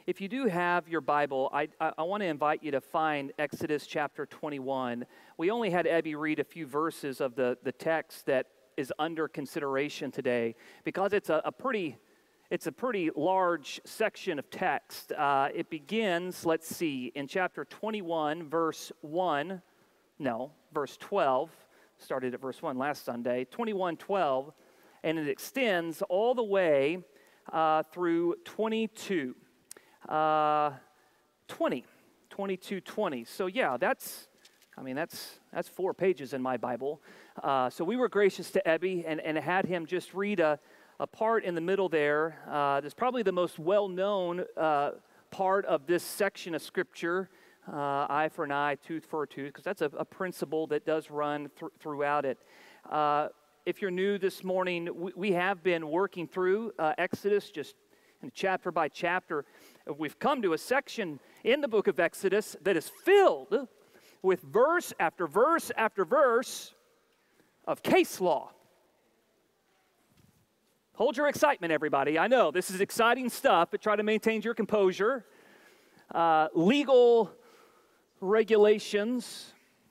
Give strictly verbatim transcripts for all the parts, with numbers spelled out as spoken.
If you do have your Bible, I, I, I want to invite you to find Exodus chapter twenty-one. We only had Ebby read a few verses of the, the text that is under consideration today because it's a, a pretty it's a pretty large section of text. Uh, it begins, let's see, in chapter twenty-one, verse one, no, verse twelve, started at verse one last Sunday, twenty-one twelve, and it extends all the way uh, through twenty-two. Uh, twenty, twenty-two twenty. So yeah, that's, I mean, that's that's four pages in my Bible. Uh, so we were gracious to Ebby and, and had him just read a, a part in the middle there. Uh, that's probably the most well-known uh, part of this section of Scripture, uh, eye for an eye, tooth for a tooth, because that's a, a principle that does run th- throughout it. Uh, if you're new this morning, we, we have been working through uh, Exodus just chapter by chapter. We've come to a section in the book of Exodus that is filled with verse after verse after verse of case law. Hold your excitement, everybody. I know this is exciting stuff, but try to maintain your composure. Uh, legal regulations.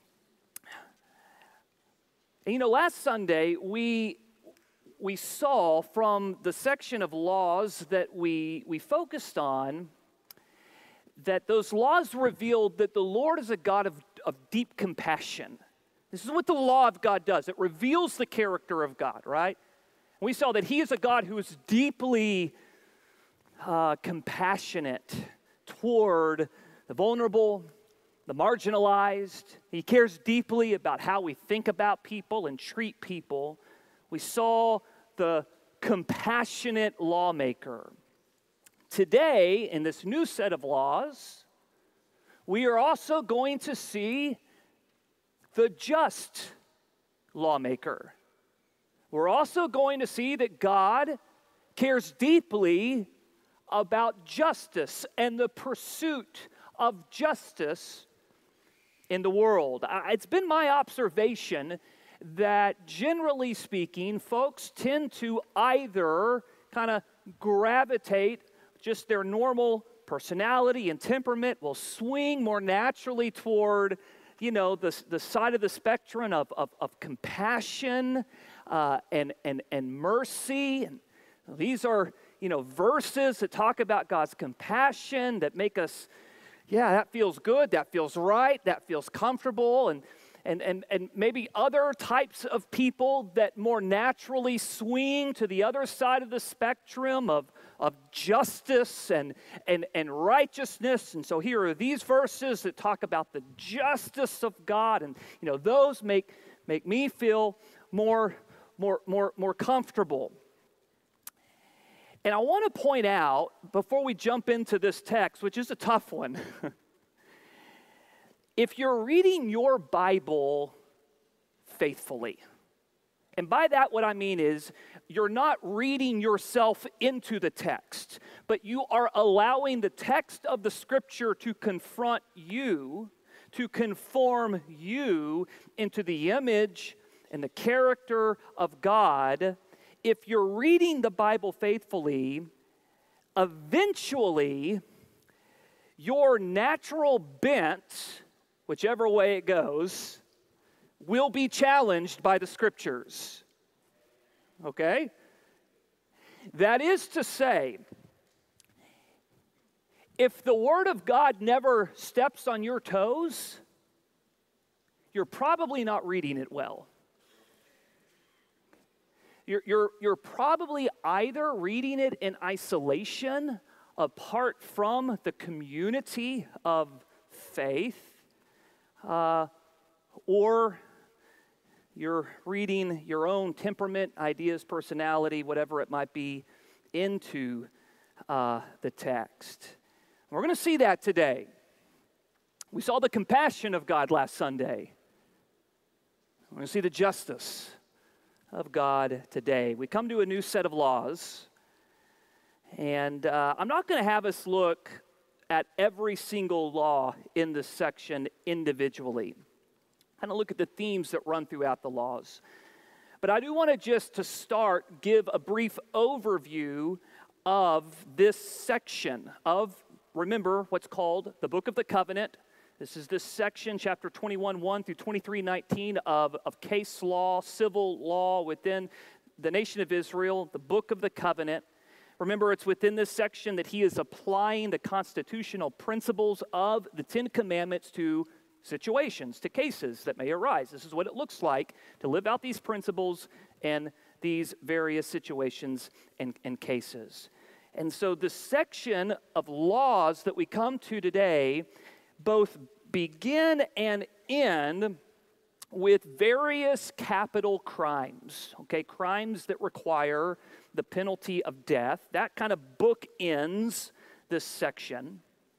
And you know, last Sunday, we we saw from the section of laws that we, we focused on that those laws revealed that the Lord is a God of, of deep compassion. This is what the law of God does. It reveals the character of God, right? We saw that He is a God who is deeply uh, compassionate toward the vulnerable, the marginalized. He cares deeply about how we think about people and treat people. We saw the compassionate lawmaker. Today, in this new set of laws, we are also going to see the just lawmaker. We're also going to see that God cares deeply about justice and the pursuit of justice in the world. It's been my observation that generally speaking, folks tend to either kind of gravitate, just their normal personality and temperament will swing more naturally toward, you know, the, the side of the spectrum of, of, of compassion uh, and, and, and mercy. And these are, you know, verses that talk about God's compassion that make us, yeah, that feels good, that feels right, that feels comfortable. And And, and, and maybe other types of people that more naturally swing to the other side of the spectrum of, of justice and, and, and righteousness. And so here are these verses that talk about the justice of God. And, you know, those make, make me feel more, more, more, more comfortable. And I want to point out, before we jump into this text, which is a tough one, if you're reading your Bible faithfully, and by that what I mean is you're not reading yourself into the text, but you are allowing the text of the Scripture to confront you, to conform you into the image and the character of God. If you're reading the Bible faithfully, eventually your natural bent, whichever way it goes, will be challenged by the Scriptures. Okay? That is to say, if the Word of God never steps on your toes, you're probably not reading it well. You're, you're, you're probably either reading it in isolation, apart from the community of faith, Uh, or you're reading your own temperament, ideas, personality, whatever it might be, into uh, the text. We're going to see that today. We saw the compassion of God last Sunday. We're going to see the justice of God today. We come to a new set of laws, and uh, I'm not going to have us look at every single law in this section individually. Kind of look at the themes that run throughout the laws. But I do want to just to start give a brief overview of this section of remember what's called the Book of the Covenant. This is this section, chapter twenty-one, one through twenty-three, nineteen of, of case law, civil law within the nation of Israel, the Book of the Covenant. Remember, it's within this section that he is applying the constitutional principles of the Ten Commandments to situations, to cases that may arise. This is what it looks like to live out these principles in these various situations and, and cases. And so the section of laws that we come to today both begin and end with various capital crimes, okay, crimes that require the penalty of death. That kind of bookends this section.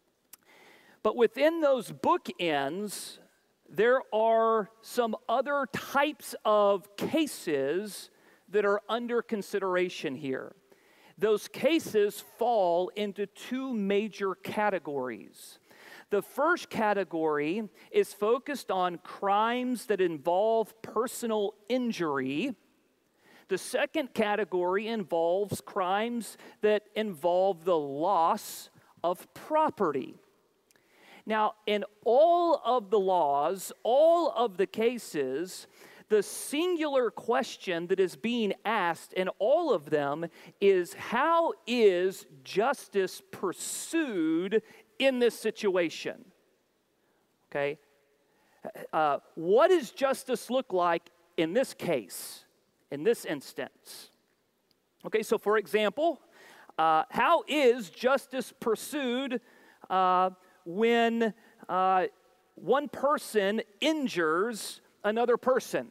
But within those bookends, there are some other types of cases that are under consideration here. Those cases fall into two major categories. The first category is focused on crimes that involve personal injury. The second category involves crimes that involve the loss of property. Now, in all of the laws, all of the cases, the singular question that is being asked in all of them is, how is justice pursued in this situation? Okay? Uh, what does justice look like in this case, in this instance? Okay, so for example, uh, how is justice pursued uh, when uh, one person injures another person?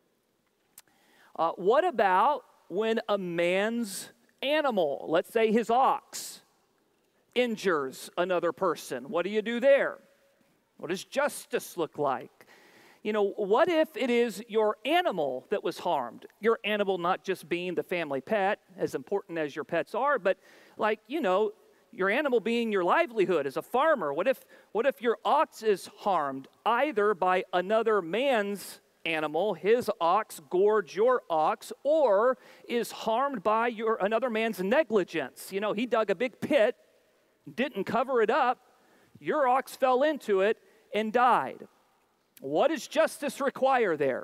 Uh, what about when a man's animal, let's say his ox, injures another person? What do you do there? What does justice look like? You know, what if it is your animal that was harmed? Your animal not just being the family pet, as important as your pets are, but like, you know, your animal being your livelihood as a farmer. What if, what if your ox is harmed either by another man's animal, his ox gorged your ox, or is harmed by your another man's negligence? You know, he dug a big pit, didn't cover it up, your ox fell into it and died. What does justice require there?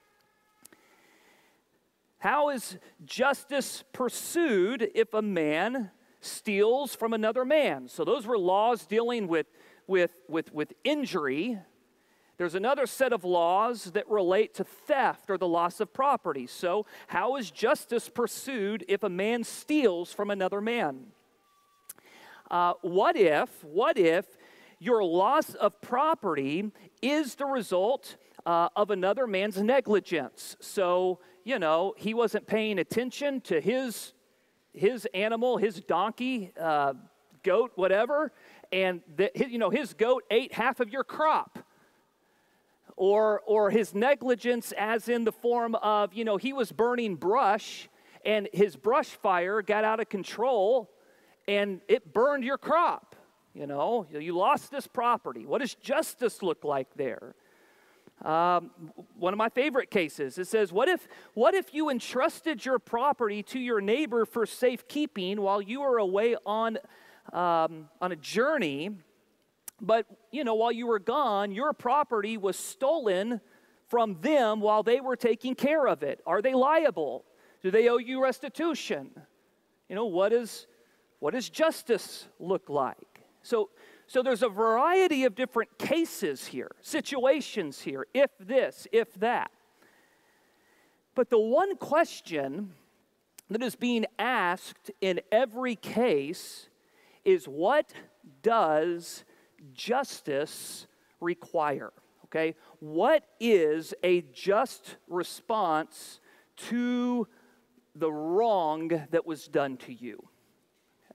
How is justice pursued if a man steals from another man? So those were laws dealing with, with, with, with injury. There's another set of laws that relate to theft or the loss of property. So how is justice pursued if a man steals from another man? Uh, what if, what if your loss of property is the result uh, of another man's negligence? So, you know, he wasn't paying attention to his, his animal, his donkey, uh, goat, whatever, and, the, you know, his goat ate half of your crop. Or, or his negligence as in the form of, you know, he was burning brush and his brush fire got out of control and it burned your crop. You know, you lost this property. What does justice look like there? Um, one of my favorite cases, it says, what if, what if you entrusted your property to your neighbor for safekeeping while you were away on, um, on a journey, but, you know, while you were gone, your property was stolen from them while they were taking care of it? Are they liable? Do they owe you restitution? You know, what is, what does justice look like? So, so there's a variety of different cases here, situations here, if this, if that. But the one question that is being asked in every case is, what does justice require? Okay, what is a just response to the wrong that was done to you? Okay.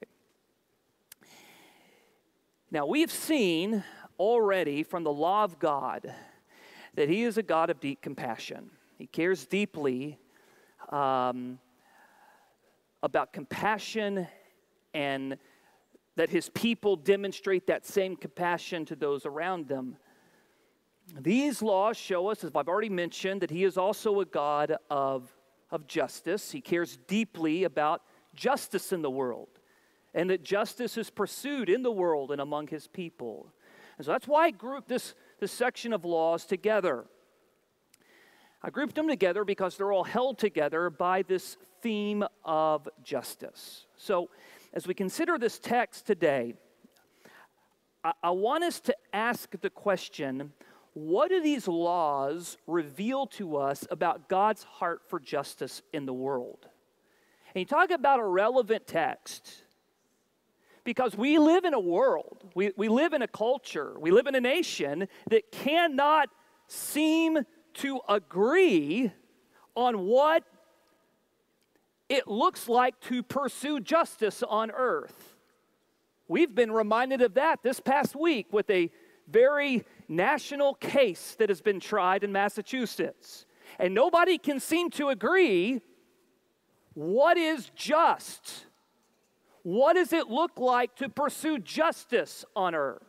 Now, we've seen already from the law of God that He is a God of deep compassion. He cares deeply um, about compassion, and that His people demonstrate that same compassion to those around them. These laws show us, as I've already mentioned, that He is also a God of, of justice. He cares deeply about justice in the world. and that justice is pursued in the world and among his people. And so that's why I grouped this, this section of laws together. I grouped them together because they're all held together by this theme of justice. So as we consider this text today, I, I want us to ask the question, what do these laws reveal to us about God's heart for justice in the world? And you talk about a relevant text, because we live in a world, we, we live in a culture, we live in a nation that cannot seem to agree on what it looks like to pursue justice on earth. We've been reminded of that this past week with a very national case that has been tried in Massachusetts. And nobody can seem to agree what is just. What does it look like to pursue justice on earth?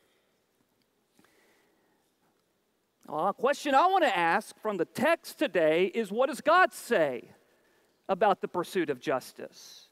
Well, a question I want to ask from the text today is, what does God say about the pursuit of justice?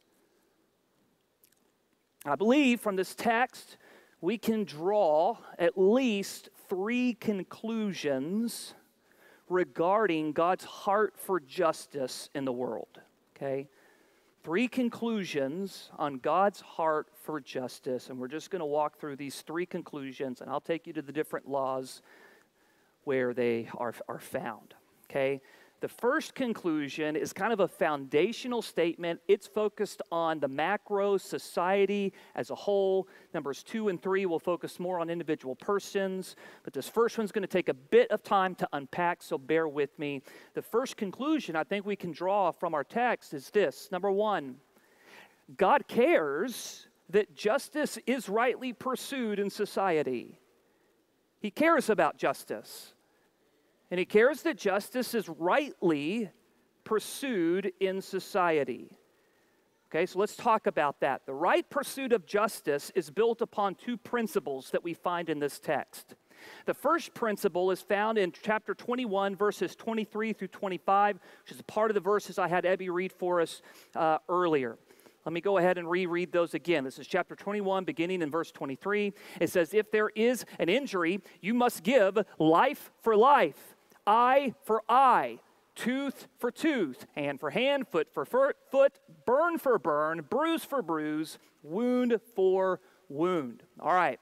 I believe from this text we can draw at least three conclusions regarding God's heart for justice in the world, okay? Three conclusions on God's heart for justice, and we're just going to walk through these three conclusions, and I'll take you to the different laws where they are, are found, okay? The first conclusion is kind of a foundational statement. It's focused on the macro society as a whole. Numbers two and three will focus more on individual persons, but this first one's going to take a bit of time to unpack, so bear with me. The first conclusion I think we can draw from our text is this. Number one, God cares that justice is rightly pursued in society. He cares about justice. And he cares that justice is rightly pursued in society. Okay, so let's talk about that. The right pursuit of justice is built upon two principles that we find in this text. The first principle is found in chapter twenty-one, verses twenty-three through twenty-five, which is a part of the verses I had Ebby read for us uh, earlier. Let me go ahead and reread those again. This is chapter twenty-one, beginning in verse twenty-three. It says, "If there is an injury, you must give life for life, eye for eye, tooth for tooth, hand for hand, foot for foot, burn for burn, bruise for bruise, wound for wound." All right.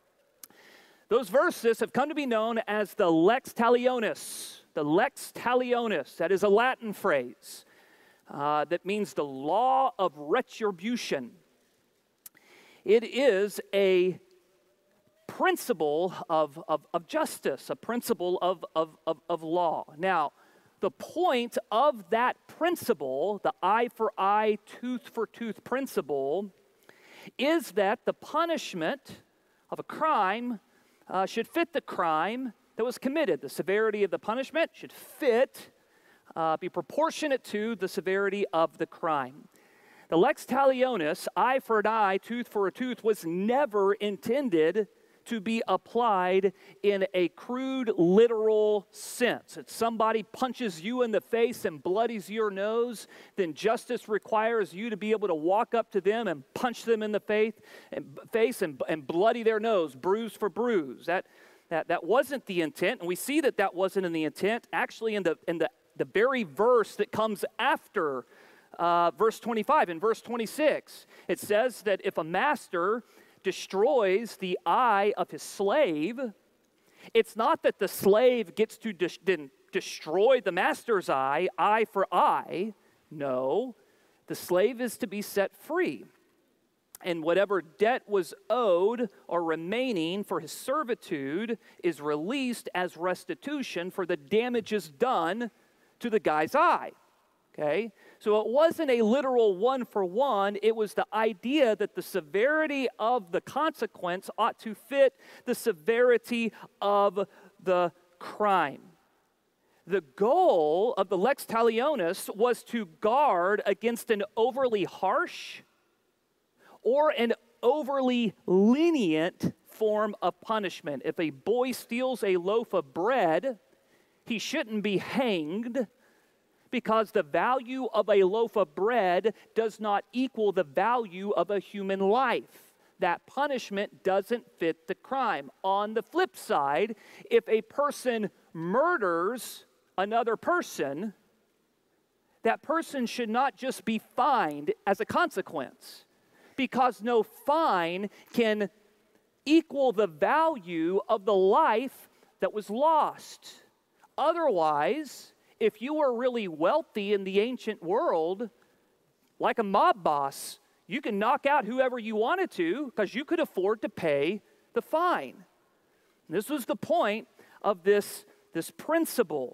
Those verses have come to be known as the lex talionis. The lex talionis, that is a Latin phrase uh, that means the law of retribution. It is a principle of, of, of justice, a principle of, of, of, of law. Now, the point of that principle, the eye for eye, tooth for tooth principle, is that the punishment of a crime uh, should fit the crime that was committed. The severity of the punishment should fit, uh, be proportionate to the severity of the crime. The lex talionis, eye for an eye, tooth for a tooth, was never intended to be applied in a crude, literal sense. If somebody punches you in the face and bloodies your nose, then justice requires you to be able to walk up to them and punch them in the face and, face and, and bloody their nose, bruise for bruise. That, that, that wasn't the intent, and we see that that wasn't in the intent. Actually, in the, in the, the very verse that comes after uh, verse twenty-five, in verse twenty-six, it says that if a master destroys the eye of his slave, it's not that the slave gets to de- then destroy the master's eye, eye for eye. No, the slave is to be set free. And whatever debt was owed or remaining for his servitude is released as restitution for the damages done to the guy's eye. Okay? So it wasn't a literal one for one. It was the idea that the severity of the consequence ought to fit the severity of the crime. The goal of the lex talionis was to guard against an overly harsh or an overly lenient form of punishment. If a boy steals a loaf of bread, he shouldn't be hanged because the value of a loaf of bread does not equal the value of a human life. That punishment doesn't fit the crime. On the flip side, if a person murders another person, that person should not just be fined as a consequence, because no fine can equal the value of the life that was lost. Otherwise, if you were really wealthy in the ancient world, like a mob boss, you can knock out whoever you wanted to because you could afford to pay the fine. And this was the point of this, this principle.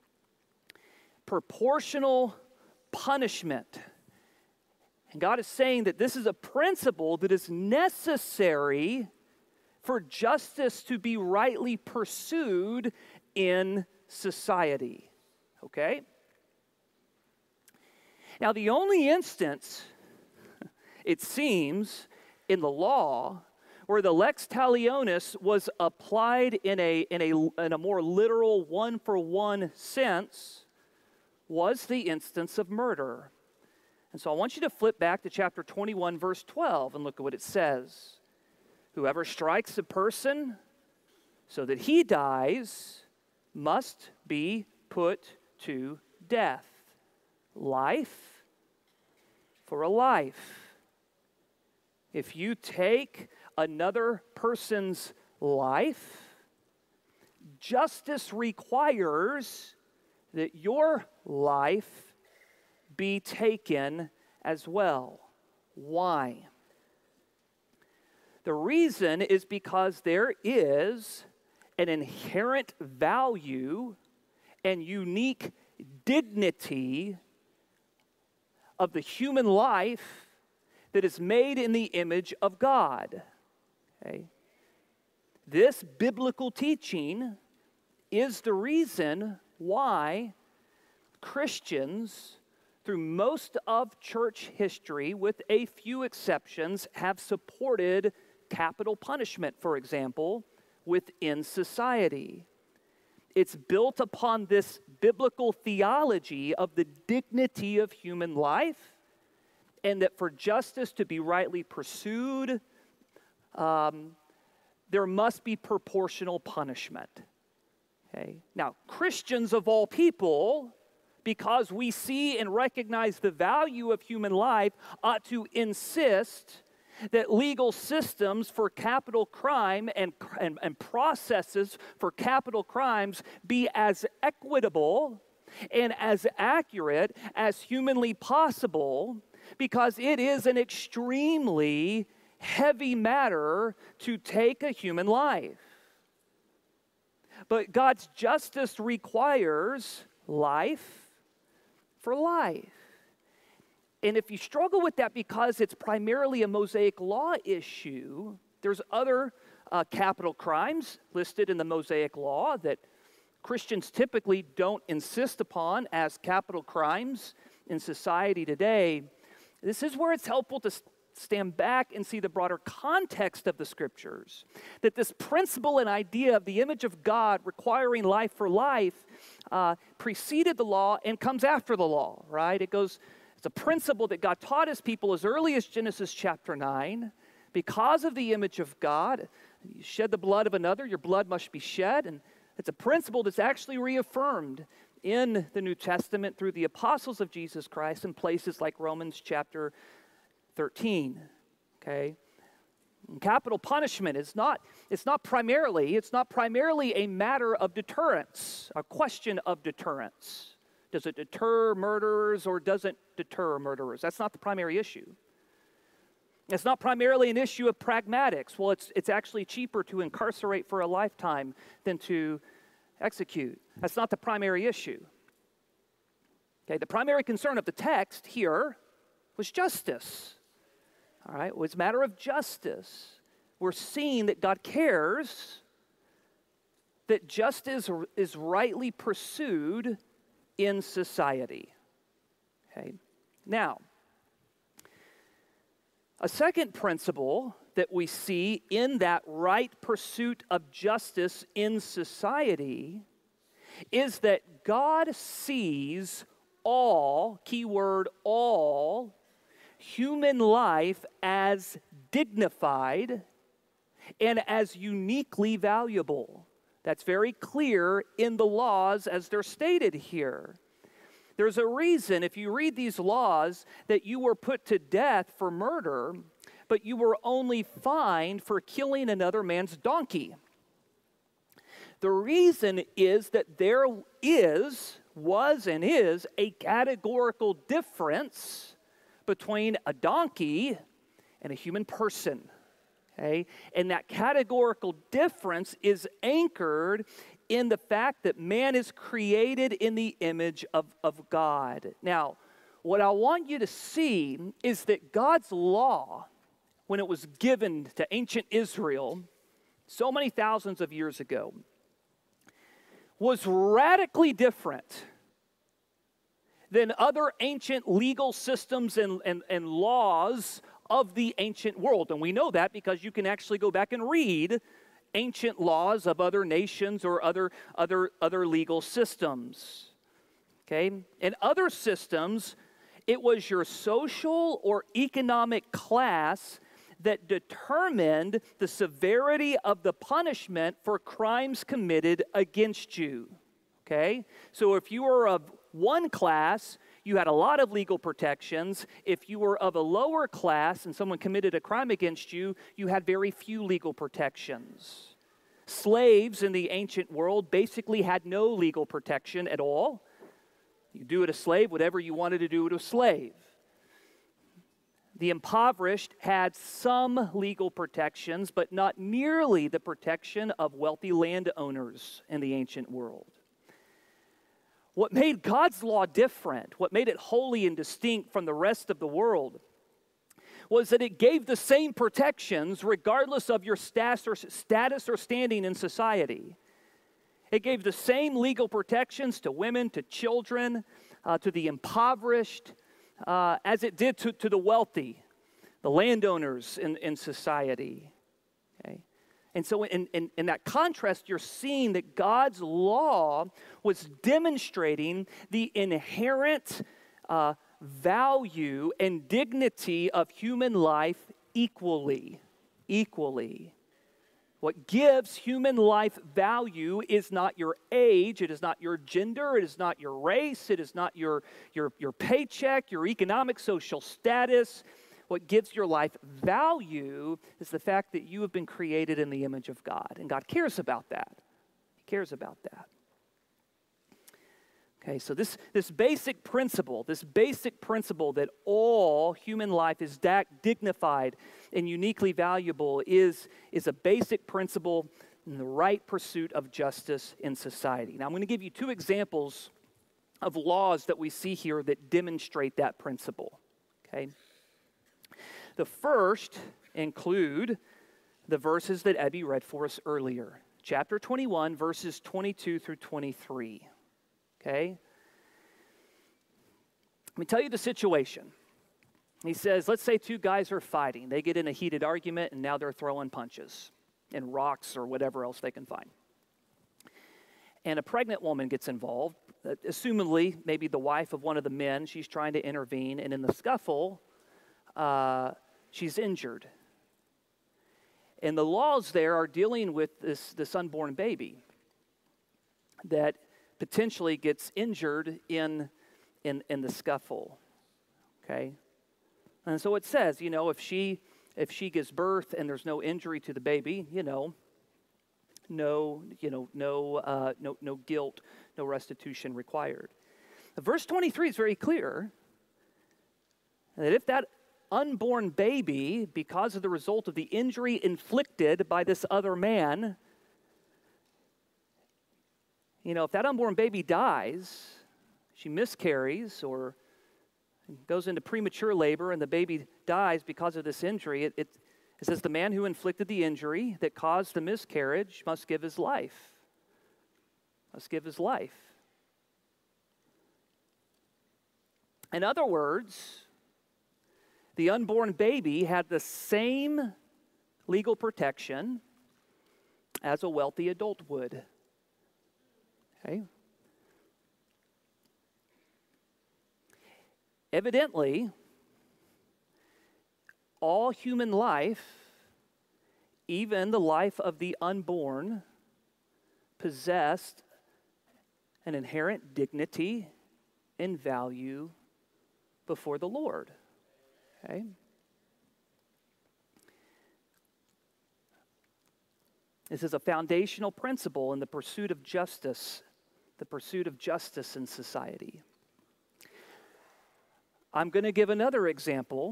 Proportional punishment. And God is saying that this is a principle that is necessary for justice to be rightly pursued in society. Okay? Now, the only instance, it seems, in the law where the lex talionis was applied in a, in a, in a more literal one-for-one sense was the instance of murder. And so I want you to flip back to chapter twenty-one, verse twelve, and look at what it says. Whoever strikes a person so that he dies must be put to death. Life for a life. If you take another person's life, justice requires that your life be taken as well. Why? The reason is because there is an inherent value and unique dignity of the human life that is made in the image of God. Okay? This biblical teaching is the reason why Christians, through most of church history, with a few exceptions, have supported capital punishment, for example, within society. It's built upon this biblical theology of the dignity of human life, and that for justice to be rightly pursued, um, there must be proportional punishment. Okay? Now, Christians of all people, because we see and recognize the value of human life, ought to insist that legal systems for capital crime and, and, and processes for capital crimes be as equitable and as accurate as humanly possible, because it is an extremely heavy matter to take a human life. But God's justice requires life for life. And if you struggle with that because it's primarily a Mosaic law issue, there's other uh, capital crimes listed in the Mosaic law that Christians typically don't insist upon as capital crimes in society today. This is where it's helpful to stand back and see the broader context of the Scriptures. That this principle and idea of the image of God requiring life for life uh, preceded the law and comes after the law, right? It goes, it's a principle that God taught His people as early as Genesis chapter nine. Because of the image of God, you shed the blood of another, your blood must be shed. And it's a principle that's actually reaffirmed in the New Testament through the apostles of Jesus Christ in places like Romans chapter thirteen, okay? And capital punishment is not, it's not primarily, it's not primarily a matter of deterrence, a question of deterrence. Does it deter murderers or doesn't deter murderers? That's not the primary issue. It's not primarily an issue of pragmatics. Well, it's, it's actually cheaper to incarcerate for a lifetime than to execute. That's not the primary issue. Okay, the primary concern of the text here was justice. All right, it was a matter of justice. We're seeing that God cares that justice is rightly pursued in society. Okay, now, a second principle that we see in that right pursuit of justice in society is that God sees all, keyword all, human life as dignified and as uniquely valuable. That's very clear in the laws as they're stated here. There's a reason, if you read these laws, that you were put to death for murder, but you were only fined for killing another man's donkey. The reason is that there is, was and is, a categorical difference between a donkey and a human person. Okay? And that categorical difference is anchored in the fact that man is created in the image of, of God. Now, what I want you to see is that God's law, when it was given to ancient Israel so many thousands of years ago, was radically different than other ancient legal systems and, and, and laws of the ancient world. And we know that because you can actually go back and read ancient laws of other nations or other, other, other legal systems. Okay? In other systems, it was your social or economic class that determined the severity of the punishment for crimes committed against you. Okay? So if you were of one class, you had a lot of legal protections. If you were of a lower class and someone committed a crime against you, you had very few legal protections. Slaves in the ancient world basically had no legal protection at all. You do it a slave, whatever you wanted to do to a slave. The impoverished had some legal protections, but not nearly the protection of wealthy landowners in the ancient world. What made God's law different, what made it holy and distinct from the rest of the world, was that it gave the same protections regardless of your status or, status or standing in society. It gave the same legal protections to women, to children, uh, to the impoverished, uh, as it did to, to the wealthy, the landowners in, in society. Okay? And so in, in, in that contrast, you're seeing that God's law was demonstrating the inherent uh, value and dignity of human life equally, equally. What gives human life value is not your age, it is not your gender, it is not your race, it is not your, your, your paycheck, your economic, social status. What gives your life value is the fact that you have been created in the image of God, and God cares about that. He cares about that. Okay, so this, this basic principle, this basic principle that all human life is da- dignified and uniquely valuable is, is a basic principle in the right pursuit of justice in society. Now, I'm going to give you two examples of laws that we see here that demonstrate that principle. Okay? The first include the verses that Ebby read for us earlier. Chapter twenty-one, verses twenty-two through twenty-three. Okay? Let me tell you the situation. He says, let's say two guys are fighting. They get in a heated argument, and now they're throwing punches and rocks or whatever else they can find. And a pregnant woman gets involved, uh, assumedly maybe the wife of one of the men. She's trying to intervene, and in the scuffle, uh, she's injured. And the laws there are dealing with this, this unborn baby that potentially gets injured in, in, in the scuffle, okay? And so it says, you know, if she, if she gives birth and there's no injury to the baby, you know, no, you know, no, uh, no, no guilt, no restitution required. Verse twenty-three is very clear that if that unborn baby, because of the result of the injury inflicted by this other man, you know, if that unborn baby dies, she miscarries or goes into premature labor and the baby dies because of this injury, it, it, it says the man who inflicted the injury that caused the miscarriage must give his life. Must give his life. In other words, the unborn baby had the same legal protection as a wealthy adult would. Okay? Evidently, all human life, even the life of the unborn, possessed an inherent dignity and value before the Lord. Okay? This is a foundational principle in the pursuit of justice, the pursuit of justice in society. I'm going to give another example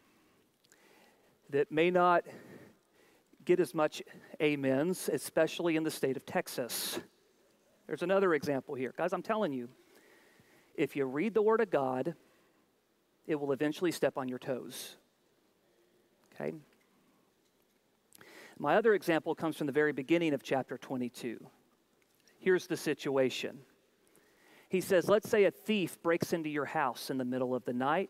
that may not get as much amens, especially in the state of Texas. There's another example here. Guys, I'm telling you, if you read the Word of God, it will eventually step on your toes. Okay? My other example comes from the very beginning of chapter twenty-two. Here's the situation. He says, let's say a thief breaks into your house in the middle of the night.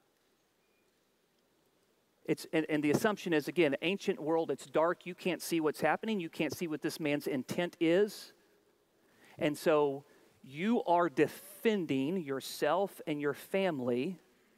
It's, and, and the assumption is, again, ancient world, it's dark. You can't see what's happening. You can't see what this man's intent is. And so you are defending yourself and your family.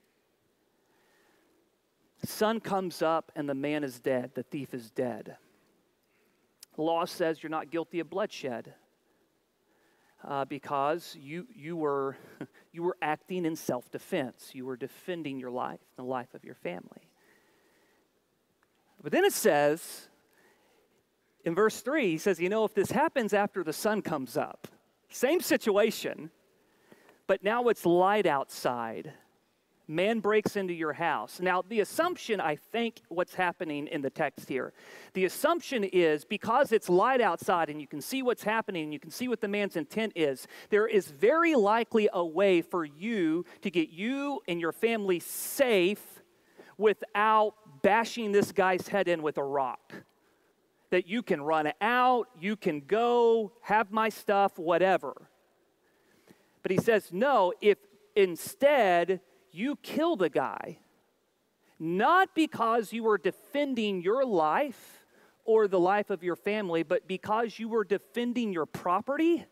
Sun comes up and the man is dead. The thief is dead. The law says you're not guilty of bloodshed uh, because you you were you were acting in self-defense. You were defending your life, the life of your family. But then it says, in verse three, he says, you know, if this happens after the sun comes up, same situation, but now it's light outside. Man breaks into your house. Now, the assumption, I think, what's happening in the text here, the assumption is because it's light outside and you can see what's happening and you can see what the man's intent is, there is very likely a way for you to get you and your family safe without bashing this guy's head in with a rock. That you can run out, you can go, have my stuff, whatever. But he says, no, if instead you kill the guy, not because you were defending your life or the life of your family, but because you were defending your property,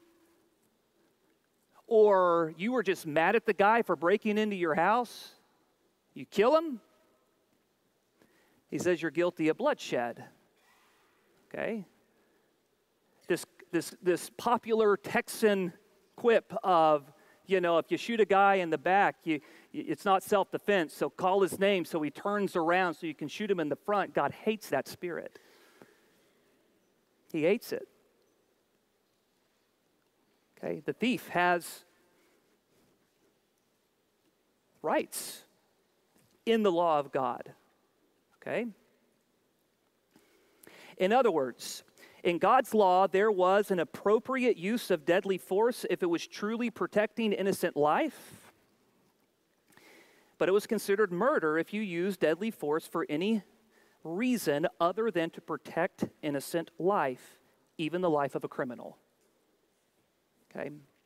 or you were just mad at the guy for breaking into your house, you kill him, he says you're guilty of bloodshed. Okay? This, this, this popular Texan quip of, you know, if you shoot a guy in the back, you, it's not self-defense, so call his name so he turns around so you can shoot him in the front. God hates that spirit. He hates it. Okay? The thief has rights in the law of God. Okay? In other words, in God's law, there was an appropriate use of deadly force if it was truly protecting innocent life, but it was considered murder if you used deadly force for any reason other than to protect innocent life, even the life of a criminal. Okay?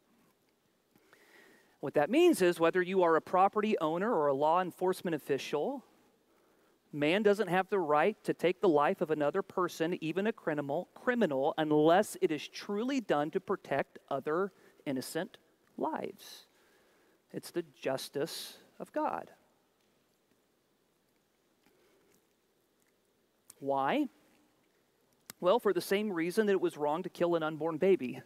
What that means is whether you are a property owner or a law enforcement official, man doesn't have the right to take the life of another person, even a criminal, criminal, unless it is truly done to protect other innocent lives. It's the justice of God. Why? Well, for the same reason that it was wrong to kill an unborn baby.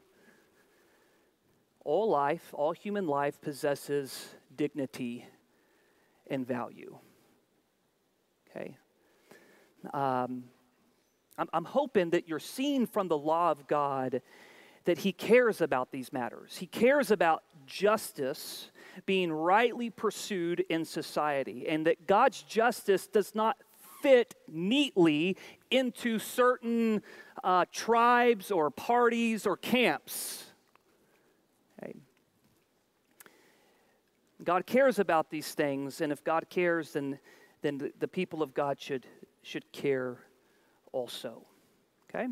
All life, all human life possesses dignity and value. Okay. Um, I'm, I'm hoping that you're seeing from the law of God that he cares about these matters. He cares about justice being rightly pursued in society, and that God's justice does not fit neatly into certain uh, tribes or parties or camps. Okay. God cares about these things, and if God cares, then then the, the people of God should, should care also. Okay?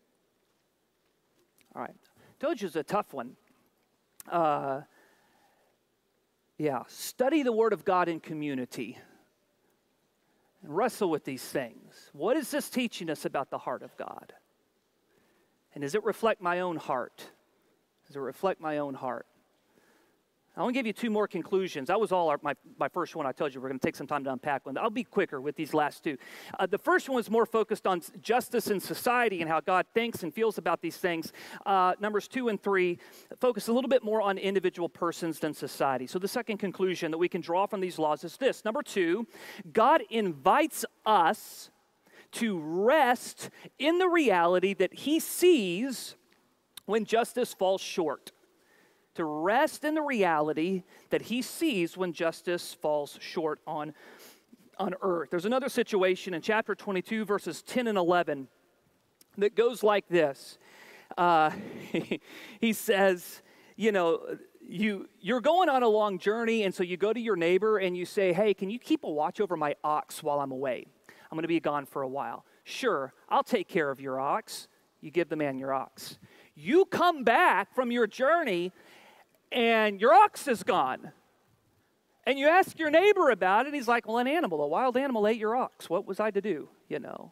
All right. Told you it's a tough one. Uh, yeah, study the Word of God in community. And wrestle with these things. What is this teaching us about the heart of God? And does it reflect my own heart? Does it reflect my own heart? I want to give you two more conclusions. That was all our, my, my first one. I told you we're going to take some time to unpack one. I'll be quicker with these last two. Uh, the first one was more focused on justice in society and how God thinks and feels about these things. Uh, numbers two and three focus a little bit more on individual persons than society. So the second conclusion that we can draw from these laws is this. Number two, God invites us to rest in the reality that he sees when justice falls short. To rest in the reality that he sees when justice falls short on, on earth. There's another situation in chapter twenty-two, verses ten and eleven, that goes like this. Uh, he says, you know, you, you're going on a long journey, and so you go to your neighbor and you say, hey, can you keep a watch over my ox while I'm away? I'm going to be gone for a while. Sure, I'll take care of your ox. You give the man your ox. You come back from your journey, and your ox is gone. And you ask your neighbor about it, he's like, well, an animal, a wild animal ate your ox. What was I to do, you know?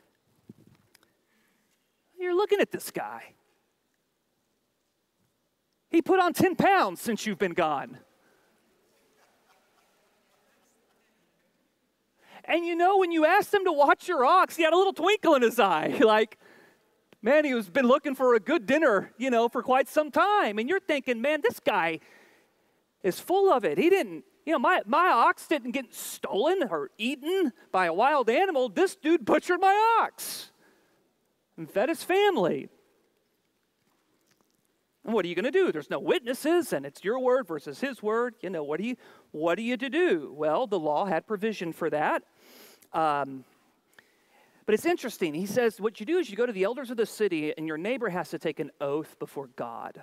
You're looking at this guy. He put on ten pounds since you've been gone. And you know, when you asked him to watch your ox, he had a little twinkle in his eye, like, man, he was been looking for a good dinner, you know, for quite some time. And you're thinking, man, this guy is full of it. He didn't, you know, my, my ox didn't get stolen or eaten by a wild animal. This dude butchered my ox and fed his family. And what are you going to do? There's no witnesses, and it's your word versus his word. You know, what are you, what are you to do? Well, the law had provision for that. Um, But it's interesting. He says, what you do is you go to the elders of the city, and your neighbor has to take an oath before God,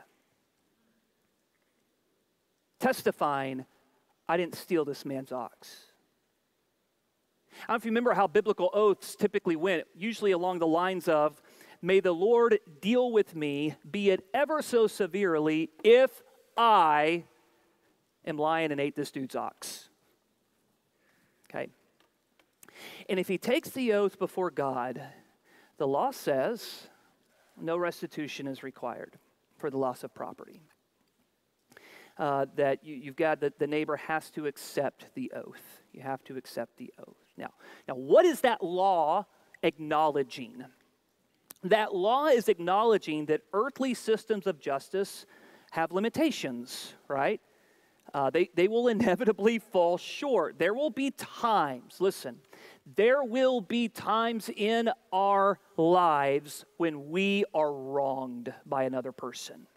testifying, I didn't steal this man's ox. I don't know if you remember how biblical oaths typically went, usually along the lines of, may the Lord deal with me, be it ever so severely, if I am lying and ate this dude's ox. Okay. And if he takes the oath before God, the law says no restitution is required for the loss of property. Uh, that you, you've got, that the neighbor has to accept the oath. You have to accept the oath. Now, now, what is that law acknowledging? That law is acknowledging that earthly systems of justice have limitations, right? Uh, they, they will inevitably fall short. There will be times, listen, there will be times in our lives when we are wronged by another person.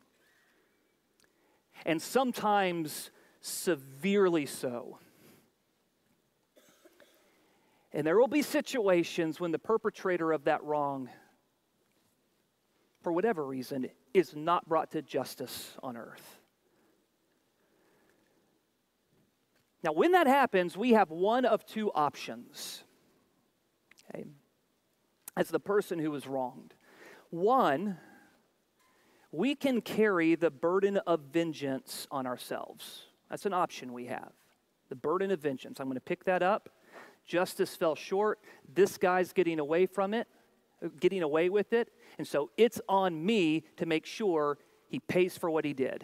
And sometimes severely so. And there will be situations when the perpetrator of that wrong, for whatever reason, is not brought to justice on earth. Now, when that happens, we have one of two options, okay, as the person who was wronged. One, we can carry the burden of vengeance on ourselves. That's an option we have, the burden of vengeance. I'm going to pick that up. Justice fell short. This guy's getting away from it, getting away with it, and so it's on me to make sure he pays for what he did.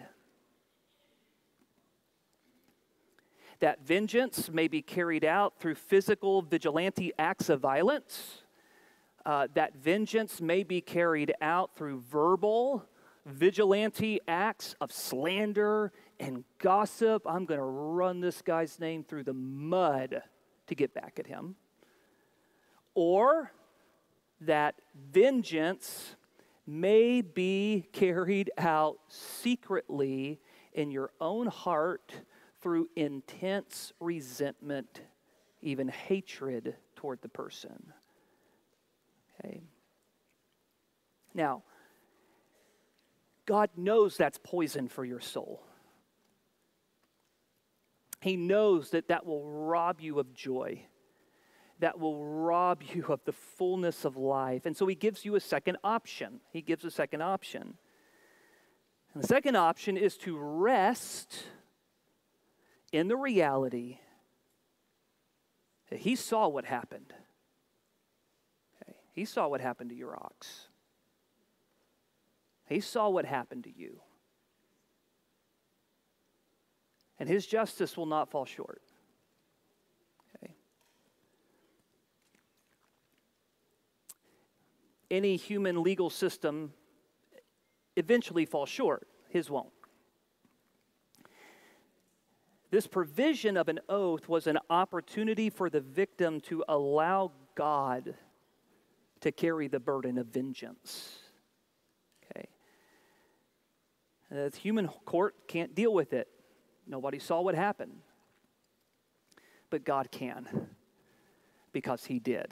That vengeance may be carried out through physical vigilante acts of violence. Uh, that vengeance may be carried out through verbal vigilante acts of slander and gossip. I'm going to run this guy's name through the mud to get back at him. Or that vengeance may be carried out secretly in your own heart through intense resentment, even hatred toward the person. Okay. Now, God knows that's poison for your soul. He knows that that will rob you of joy. That will rob you of the fullness of life. And so he gives you a second option. He gives a second option. And the second option is to rest in the reality that he saw what happened. Okay. He saw what happened to your ox. He saw what happened to you. and his justice will not fall short. Okay. Any human legal system eventually falls short. His won't. This provision of an oath was an opportunity for the victim to allow God to carry the burden of vengeance. Okay. The human court can't deal with it. Nobody saw what happened. But God can, because he did.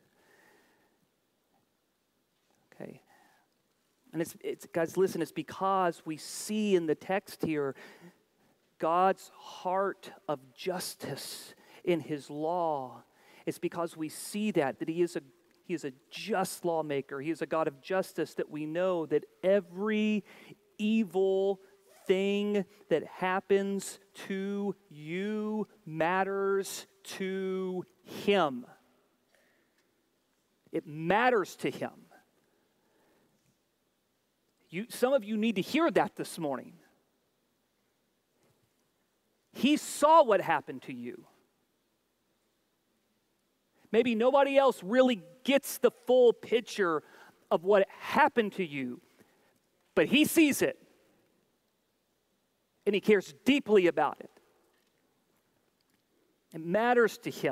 Okay. And it's, it's guys, listen, it's because we see in the text here God's heart of justice in his law. It's because we see that, that he is a he is a just lawmaker. He is a God of justice, that we know that every evil thing that happens to you matters to him. It matters to him. You, some of you need to hear that this morning. He saw what happened to you. Maybe nobody else really gets the full picture of what happened to you, but he sees it, and he cares deeply about it. It matters to him,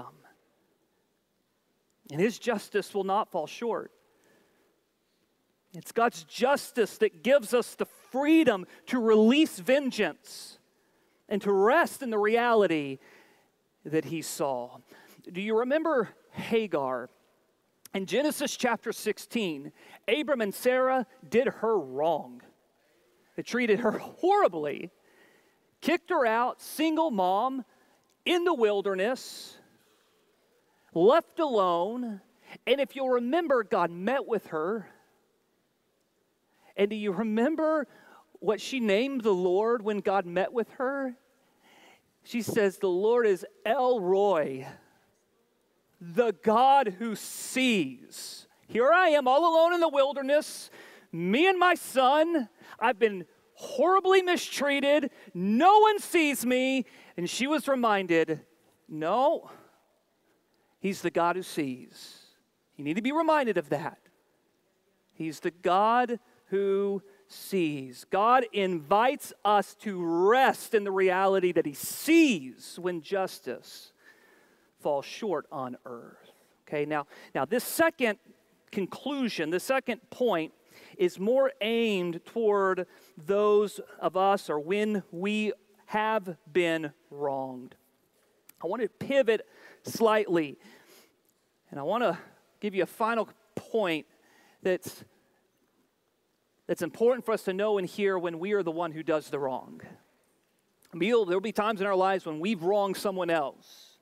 and his justice will not fall short. It's God's justice that gives us the freedom to release vengeance and to rest in the reality that he saw. Do you remember Hagar? In Genesis chapter sixteen, Abram and Sarah did her wrong. They treated her horribly, kicked her out, single mom, in the wilderness, left alone. And if you'll remember, God met with her. And do you remember what she named the Lord when God met with her? She says, the Lord is El Roi, the God who sees. Here I am all alone in the wilderness, me and my son. I've been horribly mistreated. No one sees me. And she was reminded, no, he's the God who sees. You need to be reminded of that. He's the God who sees. God invites us to rest in the reality that he sees when justice falls short on earth. Okay, now, now this second conclusion, the second point, is more aimed toward those of us, or when we have been wronged. I want to pivot slightly, and I want to give you a final point that's That's important for us to know and hear when we are the one who does the wrong. There will be times in our lives when we've wronged someone else.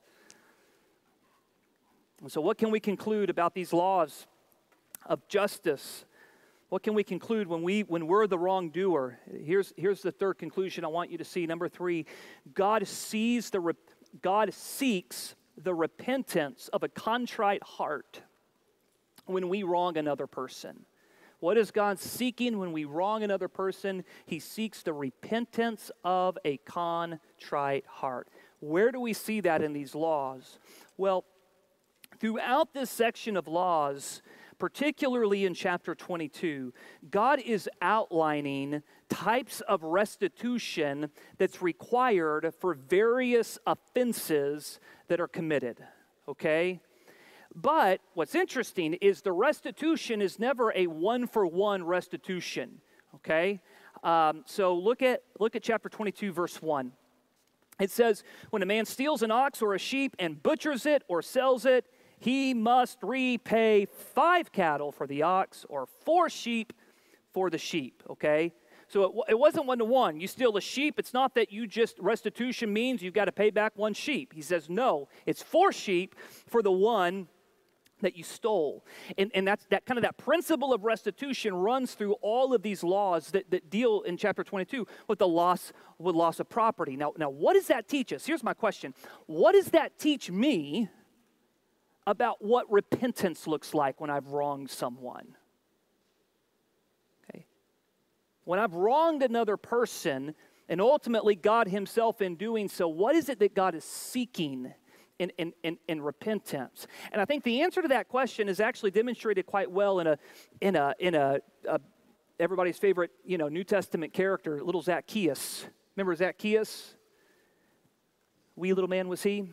And so what can we conclude about these laws of justice? What can we conclude when, we, when we're the wrongdoer? Here's, here's the third conclusion I want you to see. Number three, God sees the God seeks the repentance of a contrite heart when we wrong another person. What is God seeking when we wrong another person? He seeks the repentance of a contrite heart. Where do we see that in these laws? Well, throughout this section of laws, particularly in chapter twenty-two, God is outlining types of restitution that's required for various offenses that are committed, okay? But what's interesting is the restitution is never a one-for-one restitution, okay? Um, so look at, look at chapter twenty-two, verse one. It says, when a man steals an ox or a sheep and butchers it or sells it, he must repay five cattle for the ox or four sheep for the sheep, okay? So it, it wasn't one-to-one. You steal a sheep, it's not that you just, restitution means you've got to pay back one sheep. He says, no, it's four sheep for the one that you stole. And, and that's that kind of that principle of restitution runs through all of these laws that, that deal in chapter twenty-two with the loss, with loss of property. Now, now, what does that teach us? Here's my question. What does that teach me about what repentance looks like when I've wronged someone? Okay. When I've wronged another person, And ultimately, God himself in doing so, what is it that God is seeking in, in, in, in repentance? And I think the answer to that question is actually demonstrated quite well in a, in a, in a, a everybody's favorite, you know, New Testament character, little Zacchaeus. Remember Zacchaeus? Wee little man was he?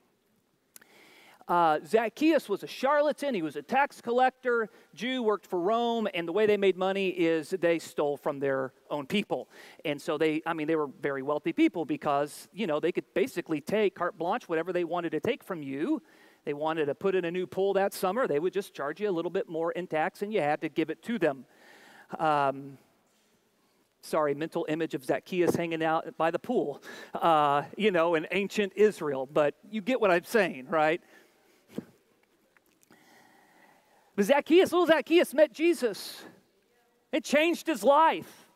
Uh, Zacchaeus was a charlatan. He was a tax collector. Jew, worked for Rome, and the way they made money is they stole from their own people. And so they, I mean, they were very wealthy people because, you know, they could basically take carte blanche, whatever they wanted to take from you. They wanted to put in a new pool that summer, they would just charge you a little bit more in tax, and you had to give it to them. Um, sorry, mental image of Zacchaeus hanging out by the pool, uh, you know, in ancient Israel. But you get what I'm saying, right? But Zacchaeus, little Zacchaeus met Jesus. It changed his life.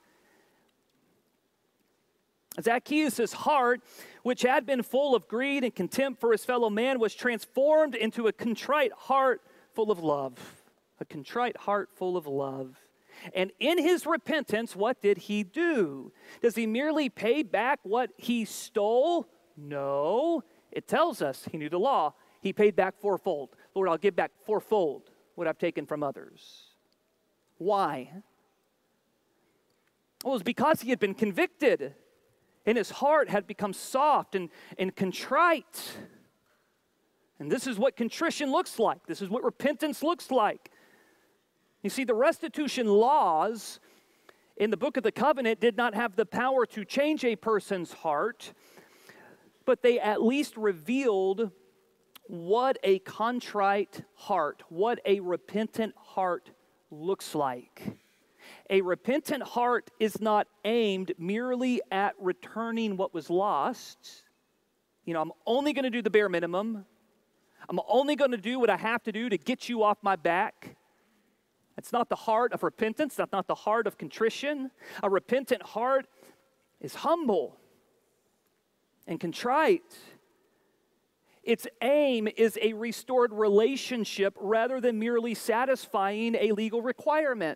Zacchaeus' heart, which had been full of greed and contempt for his fellow man, was transformed into a contrite heart full of love. A contrite heart full of love. And in his repentance, what did he do? Does he merely pay back what he stole? No. It tells us, he knew the law, he paid back fourfold. Lord, I'll give back fourfold what I've taken from others. Why? Well, it was because he had been convicted, and his heart had become soft and, and contrite. And this is what contrition looks like. This is what repentance looks like. You see, the restitution laws in the book of the covenant did not have the power to change a person's heart, but they at least revealed what a contrite heart, what a repentant heart looks like. A repentant heart is not aimed merely at returning what was lost. You know, I'm only going to do the bare minimum. I'm only going to do what I have to do to get you off my back. That's not the heart of repentance. That's not the heart of contrition. A repentant heart is humble and contrite. Its aim is a restored relationship rather than merely satisfying a legal requirement.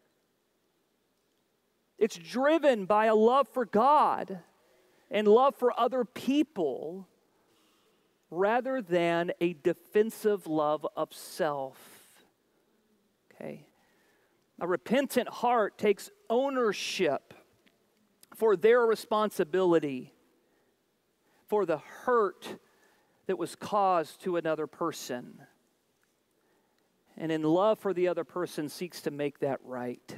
It's driven by a love for God and love for other people rather than a defensive love of self. Okay. A repentant heart takes ownership for their responsibility for the hurt that was caused to another person. And in love for the other person seeks to make that right.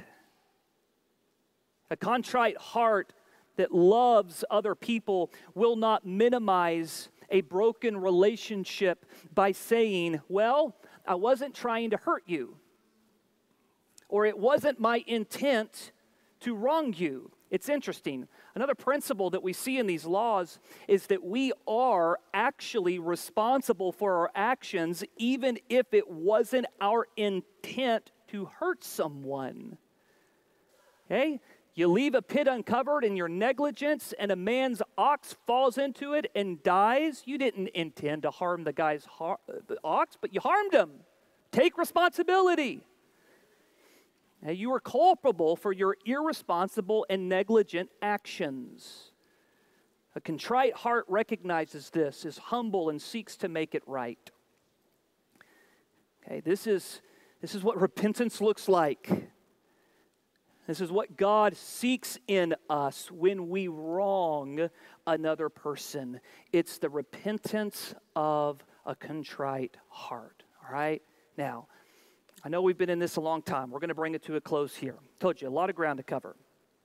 A contrite heart that loves other people will not minimize a broken relationship by saying, well, I wasn't trying to hurt you, or it wasn't my intent to wrong you. It's interesting. Another principle that we see in these laws is that we are actually responsible for our actions even if it wasn't our intent to hurt someone. Okay? You leave a pit uncovered in your negligence and a man's ox falls into it and dies. You didn't intend to harm the guy's har- the ox, but you harmed him. Take responsibility. Now, you are culpable for your irresponsible and negligent actions. A contrite heart recognizes this, is humble, and seeks to make it right. Okay, this is, this is what repentance looks like. This is what God seeks in us when we wrong another person. It's the repentance of a contrite heart. All right? Now, I know we've been in this a long time. We're going to bring it to a close here. Told you, a lot of ground to cover.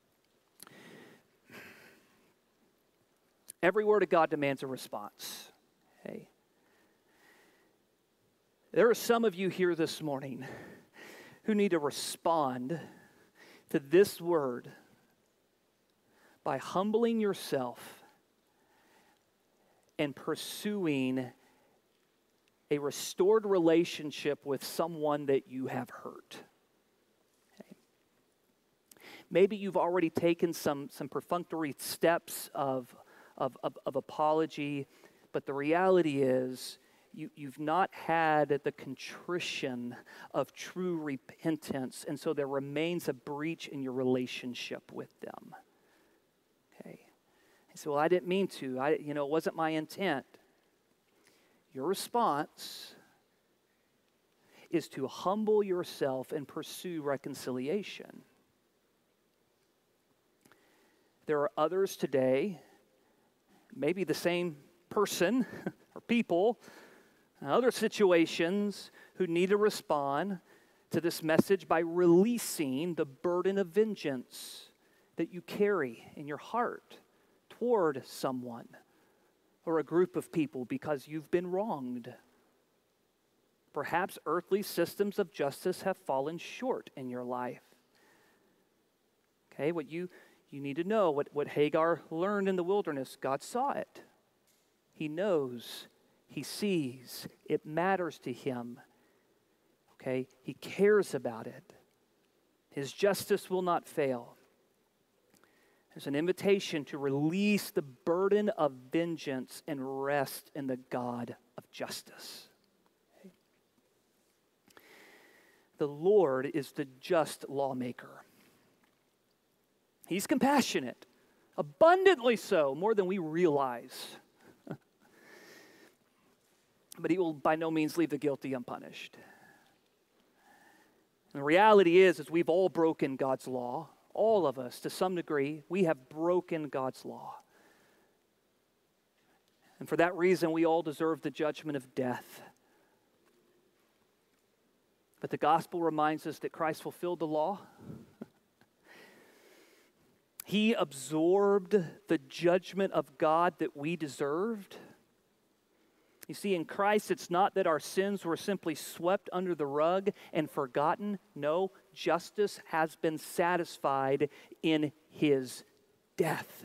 Every word of God demands a response. Okay? There are some of you here this morning who need to respond to this word by humbling yourself and pursuing a restored relationship with someone that you have hurt. Okay. Maybe you've already taken some, some perfunctory steps of, of, of, of apology, but the reality is you, you've not had the contrition of true repentance, and so there remains a breach in your relationship with them. Okay. You say, well, I didn't mean to. I, you know, it wasn't my intent. Your response is to humble yourself and pursue reconciliation. There are others today, maybe the same person or people, other situations, who need to respond to this message by releasing the burden of vengeance that you carry in your heart toward someone or a group of people because you've been wronged. Perhaps earthly systems of justice have fallen short in your life. Okay, what you, you need to know, what, what Hagar learned in the wilderness, God saw it. He knows, he sees, it matters to him. Okay, he cares about it. His justice will not fail. There's an invitation to release the burden of vengeance and rest in the God of justice. Okay. The Lord is the just lawmaker. He's compassionate, abundantly so, more than we realize. But he will by no means leave the guilty unpunished. And the reality is, is we've all broken God's law. All of us, to some degree, we have broken God's law. And for that reason, we all deserve the judgment of death. But the gospel reminds us that Christ fulfilled the law. He absorbed the judgment of God that we deserved. You see, in Christ, it's not that our sins were simply swept under the rug and forgotten. No, justice has been satisfied in his death.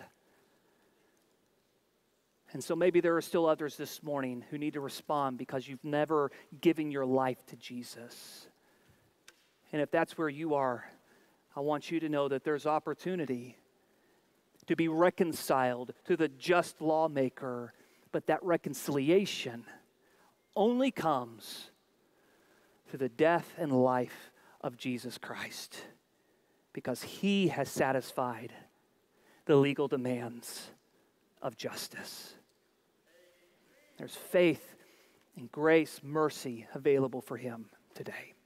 And so maybe there are still others this morning who need to respond because you've never given your life to Jesus. And if that's where you are, I want you to know that there's opportunity to be reconciled to the just lawmaker. But that reconciliation only comes through the death and life of Jesus Christ, because he has satisfied the legal demands of justice. There's faith and grace, mercy available for him today.